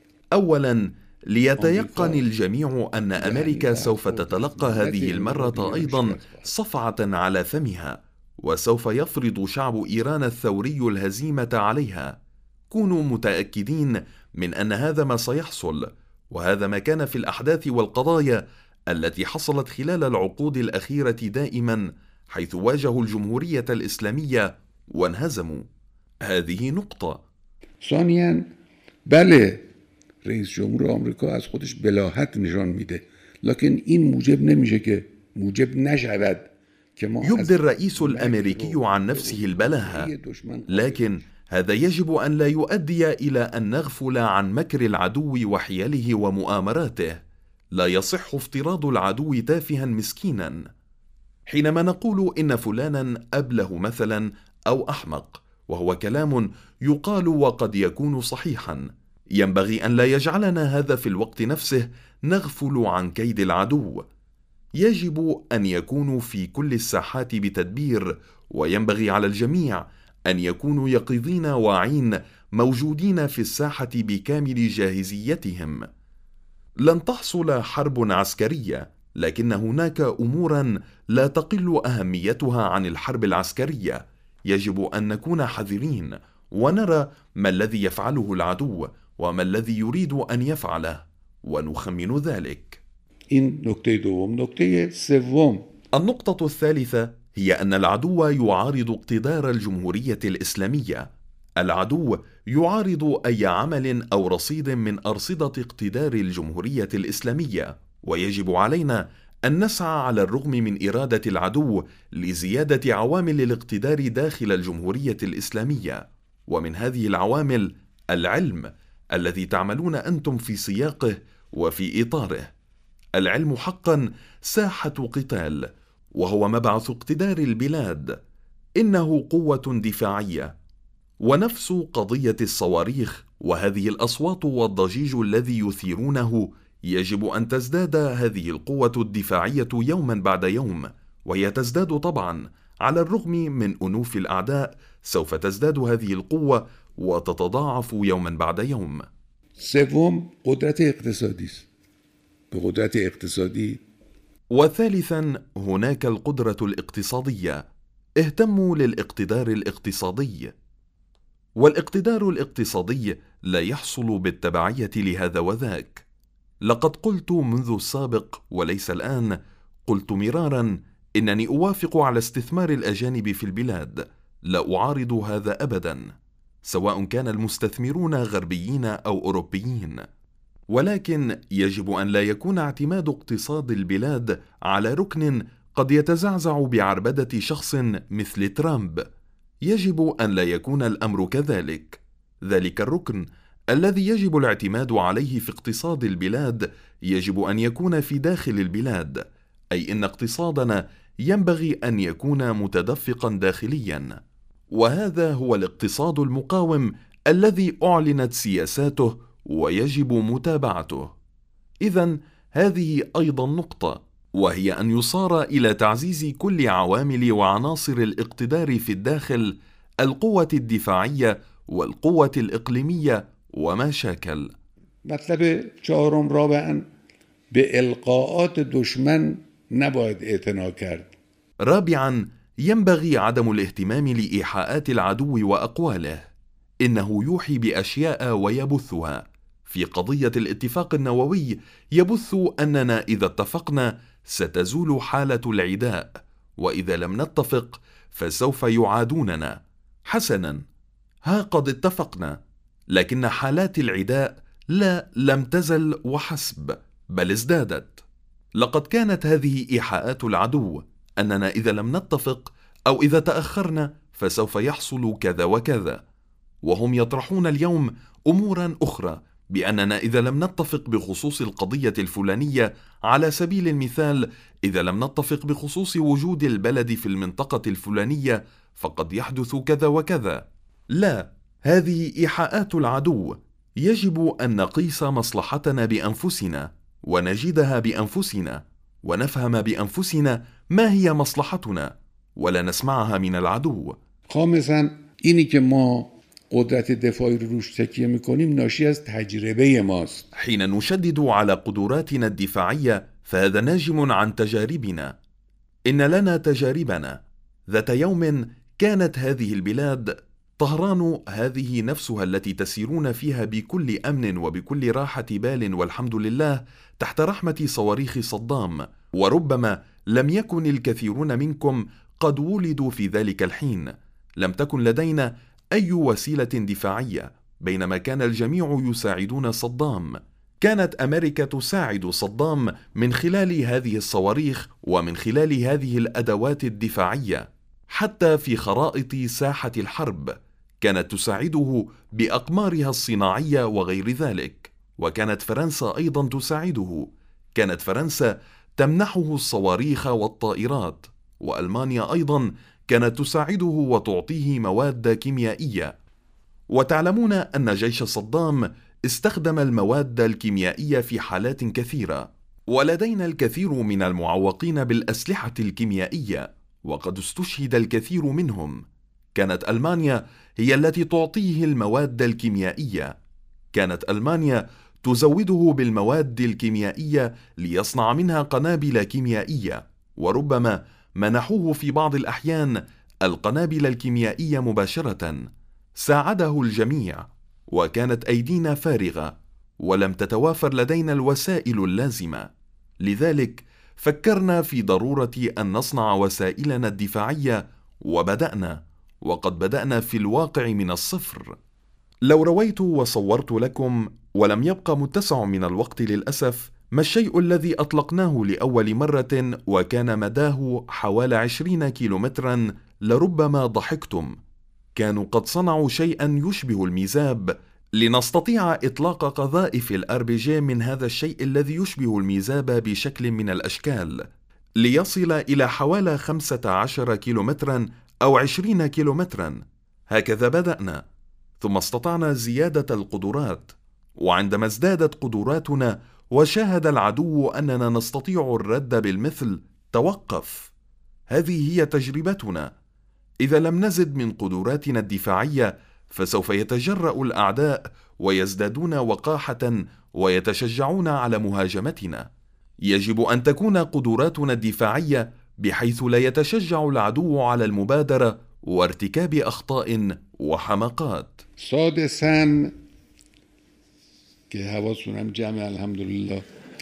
أولا، ليتيقن الجميع أن أمريكا سوف تتلقى هذه المرة أيضا صفعة على فمها، وسوف يفرض شعب إيران الثوري الهزيمة عليها. كونوا متأكدين من أن هذا ما سيحصل، وهذا ما كان في الأحداث والقضايا التي حصلت خلال العقود الأخيرة دائما، حيث واجهوا الجمهورية الإسلامية وانهزموا. هذه نقطة. ثانياً بله رئیس جمهور آمریکا از خودش بلاهت نشان میده، لكن این موجب نمیشه که موجب نشود که ما يبدي الرئيس الأمريكي عن نفسه البلاهة، لكن هذا يجب أن لا يؤدي إلى أن نغفل عن مكر العدو وحيله ومؤامراته. لا يصح افتراض العدو تافها مسكينا. حينما نقول إن فلانا أبله مثلا أو أحمق، وهو كلام يقال وقد يكون صحيحا، ينبغي أن لا يجعلنا هذا في الوقت نفسه نغفل عن كيد العدو. يجب أن يكونوا في كل الساحات بتدبير، وينبغي على الجميع أن يكونوا يقظين واعين موجودين في الساحة بكامل جاهزيتهم. لن تحصل حرب عسكرية، لكن هناك أمورا لا تقل أهميتها عن الحرب العسكرية. يجب أن نكون حذرين ونرى ما الذي يفعله العدو وما الذي يريد أن يفعله ونخمن ذلك. این نکته دوم. نکته سوم، النقطة الثالثة هي أن العدو يعارض اقتدار الجمهورية الإسلامية. العدو يعارض أي عمل أو رصيد من أرصدة اقتدار الجمهورية الإسلامية، ويجب علينا أن نسعى على الرغم من إرادة العدو لزيادة عوامل الاقتدار داخل الجمهورية الإسلامية. ومن هذه العوامل العلم الذي تعملون أنتم في سياقه وفي إطاره. العلم حقا ساحة قتال، وهو مبعث اقتدار البلاد. إنه قوة دفاعية، ونفس قضية الصواريخ وهذه الأصوات والضجيج الذي يثيرونه يجب أن تزداد هذه القوة الدفاعية يوما بعد يوم. وهي تزداد طبعا. على الرغم من أنوف الأعداء سوف تزداد هذه القوة وتتضاعف يوما بعد يوم. سوم قدرت اقتصادی است. به قدرت اقتصادی. وثالثا هناك القدرة الاقتصادية. اهتموا للاقتدار الاقتصادي. والاقتدار الاقتصادي لا يحصل بالتبعية لهذا وذاك. لقد قلت منذ السابق وليس الآن، قلت مرارا إنني أوافق على استثمار الأجانب في البلاد، لا أعارض هذا أبدا، سواء كان المستثمرون غربيين أو أوروبيين، ولكن يجب أن لا يكون اعتماد اقتصاد البلاد على ركن قد يتزعزع بعربدة شخص مثل ترامب. يجب أن لا يكون الأمر كذلك. ذلك الركن الذي يجب الاعتماد عليه في اقتصاد البلاد يجب أن يكون في داخل البلاد، أي إن اقتصادنا ينبغي أن يكون متدفقا داخليا، وهذا هو الاقتصاد المقاوم الذي أعلنت سياساته ويجب متابعته. إذن هذه أيضا نقطة، وهي أن يصار إلى تعزيز كل عوامل وعناصر الاقتدار في الداخل، القوة الدفاعية والقوة الإقليمية وما شاكل. مطلب چهارم رابعا به القاءات دشمن نباید اعتنا کرد. رابعا ينبغي عدم الاهتمام لإيحاءات العدو وأقواله. إنه يوحي بأشياء ويبثها. في قضية الاتفاق النووي يبث أننا إذا اتفقنا ستزول حالة العداء، وإذا لم نتفق فسوف يعادوننا. حسنا، ها قد اتفقنا، لكن حالات العداء لا لم تزل وحسب، بل ازدادت. لقد كانت هذه إيحاءات العدو أننا إذا لم نتفق أو إذا تأخرنا فسوف يحصل كذا وكذا، وهم يطرحون اليوم أمورا أخرى بأننا إذا لم نتفق بخصوص القضية الفلانية، على سبيل المثال إذا لم نتفق بخصوص وجود البلد في المنطقة الفلانية فقد يحدث كذا وكذا. لا، هذه إيحاءات العدو. يجب أن نقيس مصلحتنا بأنفسنا ونجدها بأنفسنا ونفهم بأنفسنا ما هي مصلحتنا ولا نسمعها من العدو. خامسا اینی که ما قدرت دفاعی رو روش تکیه میکنیم ناشی از تجربه ماست. حين نشدد على قدراتنا الدفاعية فهذا ناجم عن تجاربنا. إن لنا تجاربنا. ذات يوم كانت هذه البلاد طهران هذه نفسها التي تسيرون فيها بكل أمن وبكل راحة بال والحمد لله تحت رحمة صواريخ صدام، وربما لم يكن الكثيرون منكم قد ولدوا في ذلك الحين. لم تكن لدينا أي وسيلة دفاعية، بينما كان الجميع يساعدون صدام. كانت أمريكا تساعد صدام من خلال هذه الصواريخ ومن خلال هذه الأدوات الدفاعية. حتى في خرائط ساحة الحرب كانت تساعده بأقمارها الصناعية وغير ذلك. وكانت فرنسا أيضا تساعده. كانت فرنسا تمنحه الصواريخ والطائرات، وألمانيا أيضا كانت تساعده وتعطيه مواد كيميائية. وتعلمون أن جيش صدام استخدم المواد الكيميائية في حالات كثيرة، ولدينا الكثير من المعوقين بالأسلحة الكيميائية وقد استشهد الكثير منهم. كانت ألمانيا هي التي تعطيه المواد الكيميائية. كانت ألمانيا تزوده بالمواد الكيميائية ليصنع منها قنابل كيميائية، وربما منحوه في بعض الأحيان القنابل الكيميائية مباشرة. ساعده الجميع، وكانت أيدينا فارغة ولم تتوافر لدينا الوسائل اللازمة. لذلك فكرنا في ضرورة أن نصنع وسائلنا الدفاعية، وبدأنا، وقد بدأنا في الواقع من الصفر. لو رويت وصورت لكم ولم يبق متسع من الوقت للأسف ما الشيء الذي أطلقناه لأول مرة وكان مداه حوالي عشرين كيلومترا لربما ضحكتم. كانوا قد صنعوا شيئا يشبه الميزاب لنستطيع إطلاق قذائف الآر بي جي من هذا الشيء الذي يشبه الميزاب بشكل من الأشكال ليصل إلى حوالي خمسة عشر كيلومترا أو عشرين كيلومترا. هكذا بدأنا، ثم استطعنا زيادة القدرات، وعندما ازدادت قدراتنا وشاهد العدو أننا نستطيع الرد بالمثل توقف. هذه هي تجربتنا. إذا لم نزد من قدراتنا الدفاعية فسوف يتجرأ الأعداء ويزدادون وقاحة ويتشجعون على مهاجمتنا. يجب أن تكون قدراتنا الدفاعية بحيث لا يتشجع العدو على المبادرة وارتكاب أخطاء وحماقات. سادساً که حواسونم جمع الحمدلله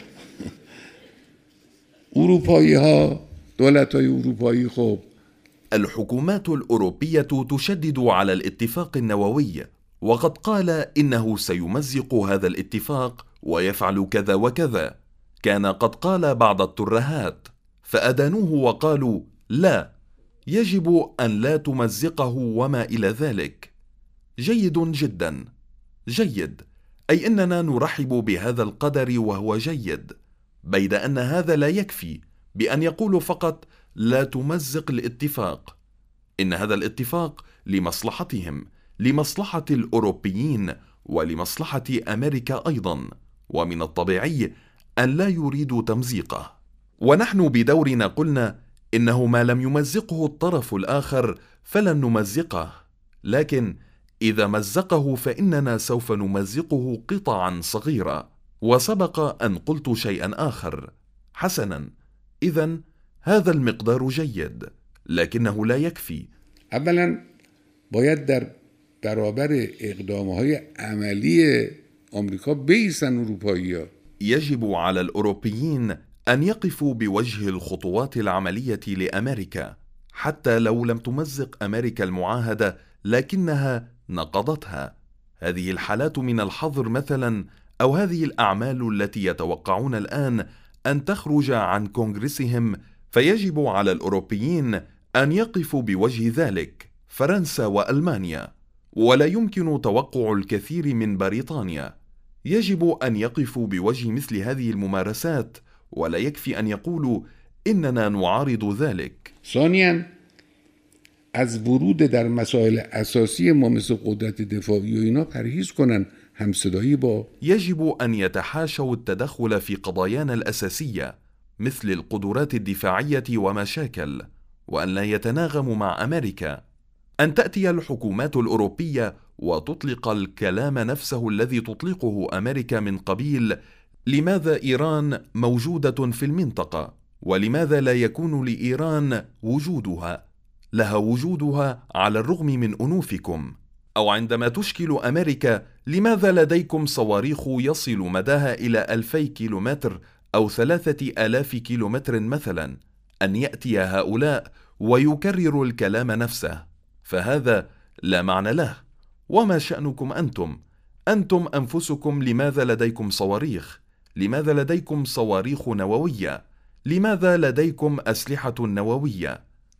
اروپایی ها دولت های اروپایی خب الحكومات الأوروبية تشدد على الاتفاق النووي، وقد قال إنه سيمزق هذا الاتفاق ويفعل كذا وكذا. كان قد قال بعض الترهات فأدانوه وقالوا لا، يجب أن لا تمزقه وما إلى ذلك. جيد جدا، جيد، أي أننا نرحب بهذا القدر وهو جيد، بيد أن هذا لا يكفي بأن يقول فقط لا تمزق الاتفاق. إن هذا الاتفاق لمصلحتهم، لمصلحة الأوروبيين ولمصلحة أمريكا أيضا، ومن الطبيعي أن لا يريدوا تمزيقه. ونحن بدورنا قلنا إنه ما لم يمزقه الطرف الآخر فلن نمزقه، لكن إذا مزقه فإننا سوف نمزقه قطعا صغيرة. وسبق أن قلت شيئا آخر. حسنا، إذن هذا المقدار جيد، لكنه لا يكفي. اولا باید در برابر اقدامهای عملی آمریکا بیستن اروپایی‌ها. يجب على الأوروبيين أن يقفوا بوجه الخطوات العملية لأمريكا، حتى لو لم تمزق أمريكا المعاهدة لكنها نقضتها. هذه الحالات من الحظر مثلا، أو هذه الأعمال التي يتوقعون الآن أن تخرج عن كونغرسهم، فيجب على الأوروبيين أن يقفوا بوجه ذلك، فرنسا وألمانيا، ولا يمكن توقع الكثير من بريطانيا. يجب أن يقفوا بوجه مثل هذه الممارسات، ولا يكفي أن يقولوا إننا نعارض ذلك. ثانياً از ورود در مسائل اساسی ما مثل قدرت دفاعی و اینا پرهیز کنن، همصدایی با يجب أن يتحاشوا التدخل في قضايانا الأساسية مثل القدرات الدفاعية ومشاكل، وأن لا يتناغموا مع أمريكا. أن تأتي الحكومات الأوروبية وتطلق الكلام نفسه الذي تطلقه أمريكا من قبيل لماذا إيران موجودة في المنطقة، ولماذا لا يكون لإيران وجودها؟ لها وجودها على الرغم من أنوفكم. أو عندما تشكل أمريكا لماذا لديكم صواريخ يصل مداها إلى ألفي كيلومتر أو ثلاثة آلاف كيلومتر مثلا؟ أن يأتي هؤلاء ويكرروا الكلام نفسه، فهذا لا معنى له. وما شأنكم أنتم؟ أنتم أنفسكم لماذا لديكم صواريخ؟ لماذا لديكم صواريخ نووية؟ لماذا لديكم أسلحة نووية؟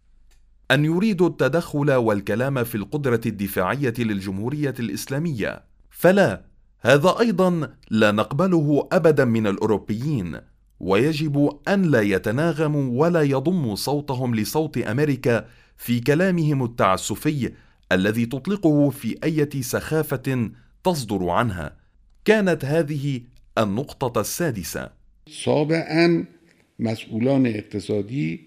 أن يريدوا التدخل والكلام في القدرة الدفاعية للجمهورية الإسلامية، فلا، هذا أيضا لا نقبله أبدا من الأوروبيين. ويجب أن لا يتناغموا ولا يضموا صوتهم لصوت أمريكا في كلامهم التعسفي الذي تطلقه في أي سخافة تصدر عنها. كانت هذه النقطة السادسة. سابعاً مسئولان اقتصادی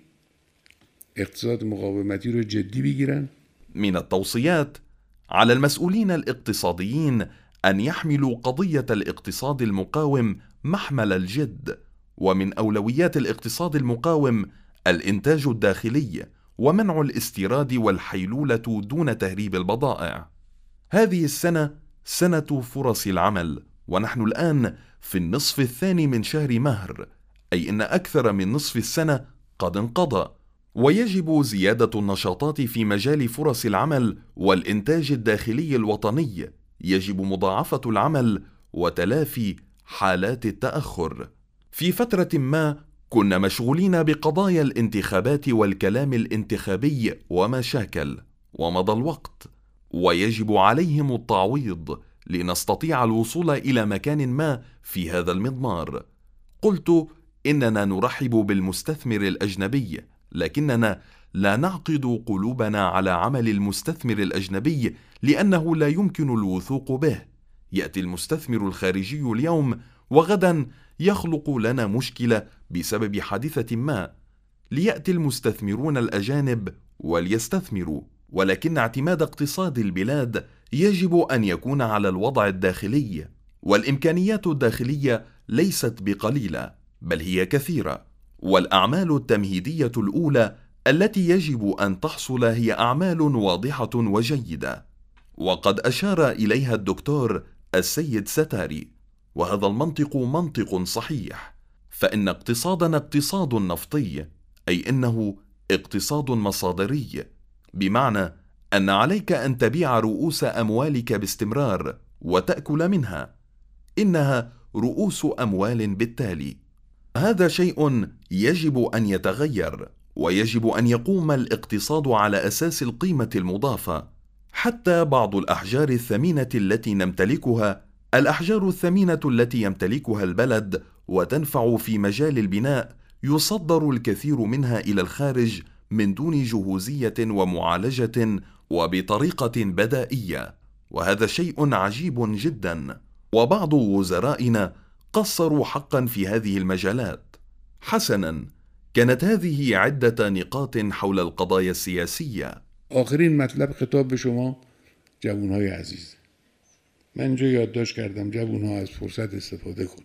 اقتصاد مقاومتی رو جدی بگیرن. من التوصيات على المسؤولين الاقتصاديين أن يحملوا قضية الاقتصاد المقاوم محمل الجد. ومن أولويات الاقتصاد المقاوم الإنتاج الداخلي ومنع الاستيراد والحيلولة دون تهريب البضائع. هذه السنة سنة فرص العمل، ونحن الآن في النصف الثاني من شهر مهر، أي أن أكثر من نصف السنة قد انقضى، ويجب زيادة النشاطات في مجال فرص العمل والإنتاج الداخلي الوطني. يجب مضاعفة العمل وتلافي حالات التأخر. في فترة ما كنا مشغولين بقضايا الانتخابات والكلام الانتخابي ومشاكل، ومضى الوقت، ويجب عليهم التعويض لنستطيع الوصول إلى مكان ما في هذا المضمار. قلت إننا نرحب بالمستثمر الأجنبي، لكننا لا نعقد قلوبنا على عمل المستثمر الأجنبي لأنه لا يمكن الوثوق به. يأتي المستثمر الخارجي اليوم وغدا يخلق لنا مشكلة بسبب حادثة ما، ليأتي المستثمرون الأجانب وليستثمروا، ولكن اعتماد اقتصاد البلاد يجب أن يكون على الوضع الداخلي، والإمكانيات الداخلية ليست بقليلة بل هي كثيرة، والأعمال التمهيدية الأولى التي يجب أن تحصل هي أعمال واضحة وجيدة، وقد أشار إليها الدكتور السيد ستاري، وهذا المنطق منطق صحيح، فإن اقتصادنا اقتصاد نفطي، أي إنه اقتصاد مصادري، بمعنى أن عليك أن تبيع رؤوس أموالك باستمرار وتأكل منها، إنها رؤوس أموال بالتالي. هذا شيء يجب أن يتغير، ويجب أن يقوم الاقتصاد على أساس القيمة المضافة. حتى بعض الأحجار الثمينة التي نمتلكها، الأحجار الثمينة التي يمتلكها البلد وتنفع في مجال البناء، يصدر الكثير منها إلى الخارج من دون جهوزية ومعالجة وبطريقة بدائية، وهذا شيء عجيب جدا، وبعض وزرائنا قصروا حقا في هذه المجالات. حسنا، كانت هذه عدة نقاط حول القضايا السياسية. آخرین مطلب خطاب به شما جوانهای عزیز، من اینجا یادداشت کردم جوانها از فرصت استفاده کن.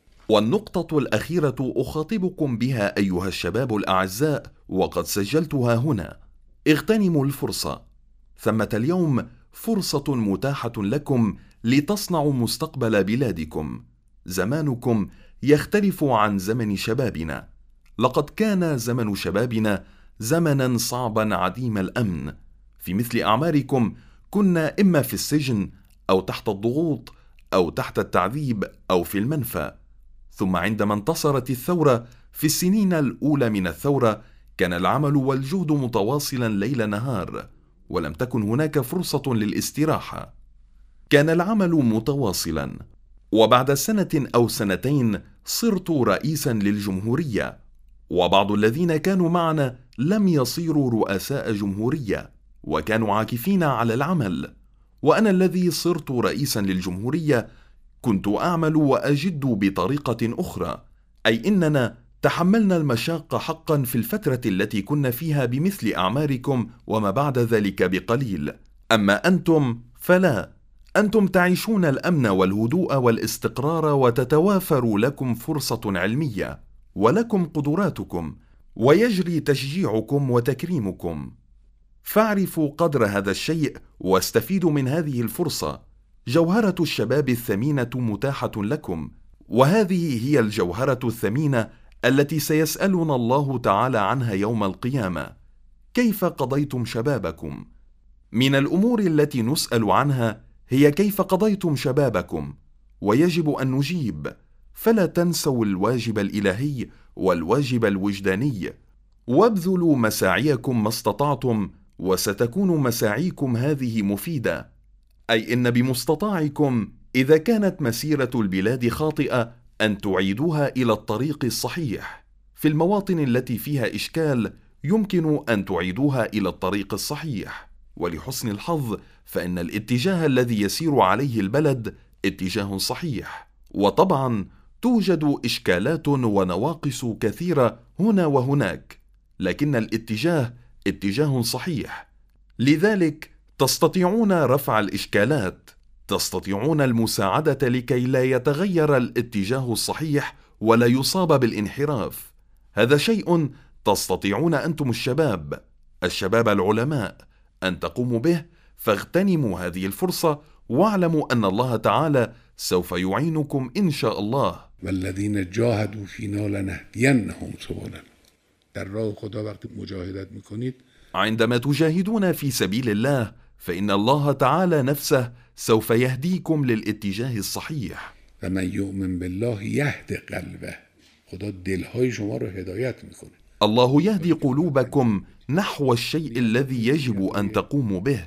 والنقطة الأخيرة أخاطبكم بها أيها الشباب الأعزاء وقد سجلتها هنا: اغتنموا الفرصة، ثمة اليوم فرصة متاحة لكم لتصنعوا مستقبل بلادكم. زمانكم يختلف عن زمن شبابنا، لقد كان زمن شبابنا زمنا صعبا عديم الأمن. في مثل أعماركم كنا إما في السجن أو تحت الضغوط أو تحت التعذيب أو في المنفى، ثم عندما انتصرت الثورة في السنين الأولى من الثورة كان العمل والجهد متواصلا ليل نهار، ولم تكن هناك فرصة للاستراحة، كان العمل متواصلا. وبعد سنة أو سنتين صرت رئيسا للجمهورية، وبعض الذين كانوا معنا لم يصيروا رؤساء جمهورية وكانوا عاكفين على العمل، وأنا الذي صرت رئيسا للجمهورية كنت أعمل وأجد بطريقة أخرى، أي إننا تحملنا المشاق حقا في الفترة التي كنا فيها بمثل أعماركم وما بعد ذلك بقليل. أما أنتم فلا، أنتم تعيشون الأمن والهدوء والاستقرار، وتتوافر لكم فرصة علمية ولكم قدراتكم، ويجري تشجيعكم وتكريمكم. فاعرفوا قدر هذا الشيء واستفيدوا من هذه الفرصة. جوهرة الشباب الثمينة متاحة لكم، وهذه هي الجوهرة الثمينة التي سيسألنا الله تعالى عنها يوم القيامة: كيف قضيتم شبابكم؟ من الأمور التي نسأل عنها هي كيف قضيتم شبابكم، ويجب أن نجيب، فلا تنسوا الواجب الإلهي والواجب الوجداني، وابذلوا مساعيكم ما استطعتم، وستكون مساعيكم هذه مفيدة، أي إن بمستطاعكم إذا كانت مسيرة البلاد خاطئة أن تعيدوها إلى الطريق الصحيح. في المواطن التي فيها إشكال يمكن أن تعيدوها إلى الطريق الصحيح، ولحسن الحظ فإن الاتجاه الذي يسير عليه البلد اتجاه صحيح. وطبعا توجد إشكالات ونواقص كثيرة هنا وهناك، لكن الاتجاه اتجاه صحيح، لذلك تستطيعون رفع الإشكالات، تستطيعون المساعدة لكي لا يتغير الاتجاه الصحيح ولا يصاب بالانحراف. هذا شيء تستطيعون أنتم الشباب الشباب العلماء أن تقوموا به، فاغتنموا هذه الفرصة واعلموا أن الله تعالى سوف يعينكم إن شاء الله. والذین جاهدوا فینا لنهدینهم سبلنا. در راه خدا وقتی مجاهدت میکنید، عندما تجاهدون في سبيل الله فإن الله تعالى نفسه سوف يهديكم للاتجاه الصحيح. و من یؤمن بالله یهد قلبه. خدا دلهای شما رو هدایت میکنه. الله يهدي قلوبكم نحو الشيء الذي يجب أن تقوموا به.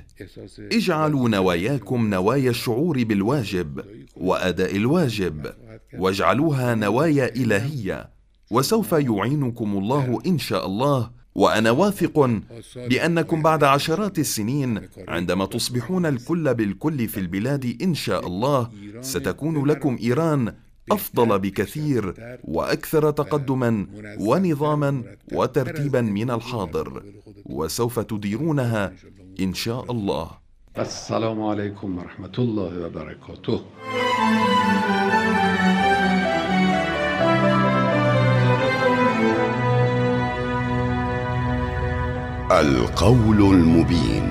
اجعلوا نواياكم نوايا الشعور بالواجب وأداء الواجب، واجعلوها نوايا إلهية، وسوف يعينكم الله إن شاء الله. وأنا واثق بأنكم بعد عشرات السنين عندما تصبحون الكل بالكل في البلاد إن شاء الله ستكون لكم إيران أفضل بكثير وأكثر تقدما ونظاما وترتيبا من الحاضر، وسوف تديرونها إن شاء الله. السلام عليكم ورحمة الله وبركاته. القول المبين.